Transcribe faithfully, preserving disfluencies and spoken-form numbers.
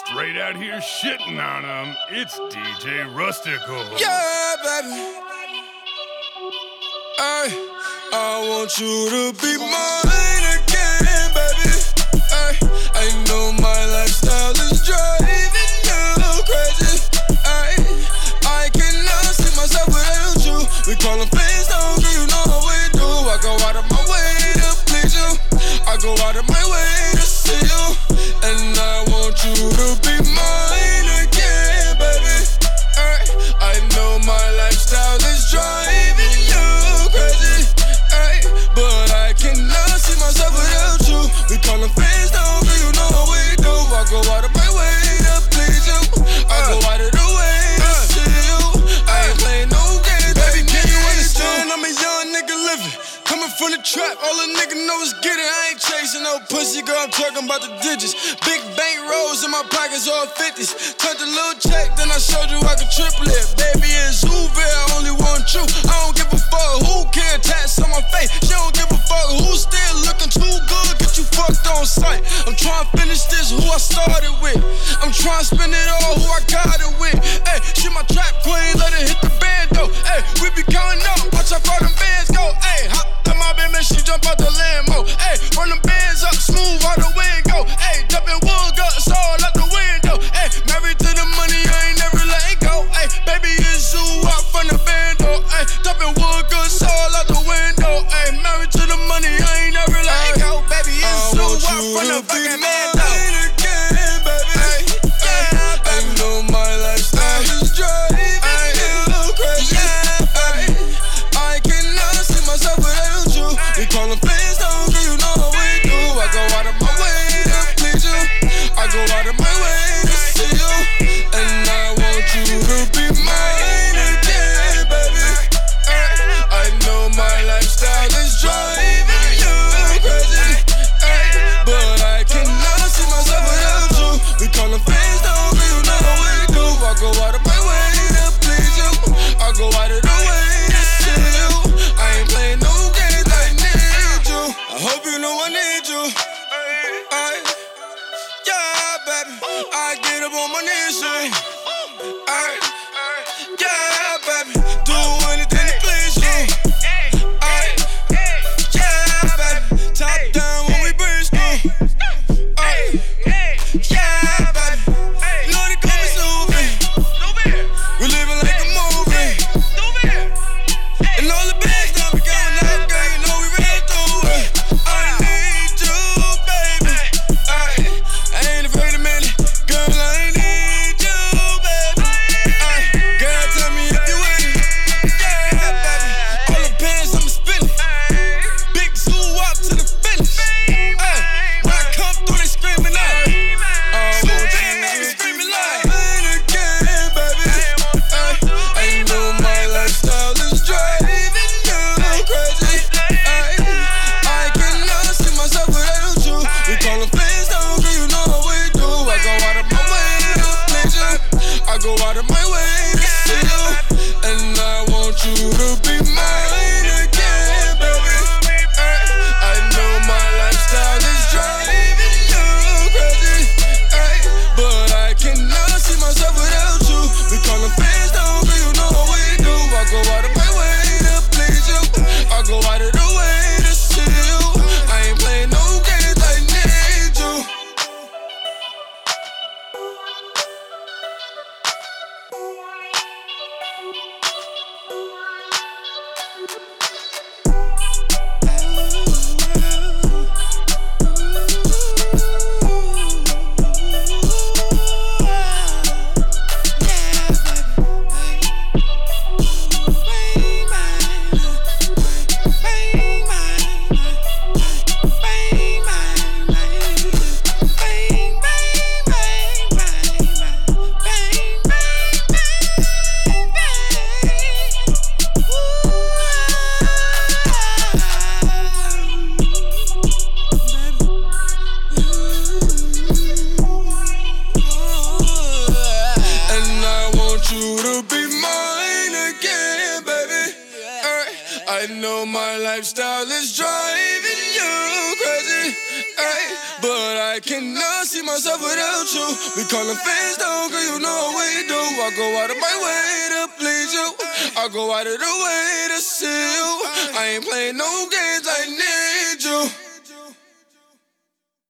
Straight out here shitting on them, it's D J Rustical. Yeah, baby. Ay, I want you to be mine again, baby. Ay, I know my lifestyle is driving you crazy. Ay, I cannot see myself without you. We call them friends, don't you know how we do. I go out of my way to please you. I go out of my way to see you. And I want you to be mine again, baby. Ay, I know my lifestyle is driving you crazy. Ay, but I cannot see myself without you. We call them friends, don't you know how we do. I go out of my way to please you. I go out of the way to see you. I ain't playing no games, baby. Can you understand? I'm a young nigga living. Coming from the trap, all a nigga know is get it. I ain't chasing no pussy, girl, I'm talking about the digits. Big bank rolls in my pockets, all fifties. Turned a little check, then I showed you I could triple it. Baby, it's Uber, I only want you. I don't give a fuck who can tats on my face. She don't give a fuck who's still looking too good. Get you fucked on sight. I'm trying to finish this, who I started with. I'm trying to spend it all, who I got it with. Hey, she my trap queen, let her hit the bando. Hey, we be counting up, watch how far them bands go. Hey, hop in my baby, she jump out the Lambo. Hey, run them bands up, smooth out the window. Hey, dumping wood guts all out the window. Hey, married to the money, I ain't never let it go. Hey, baby, it's you out from the bando. Hey, dumping wood guts all out the window. Hey, married to the money, I ain't never let it go. Baby, it's you out from the fucking bando. I know my lifestyle is driving you crazy, ay, but I I cannot see myself without you. We callin' fans though, girl, you know what we do. I go out of my way to please you. I go out of the way to see you. I ain't playing no games.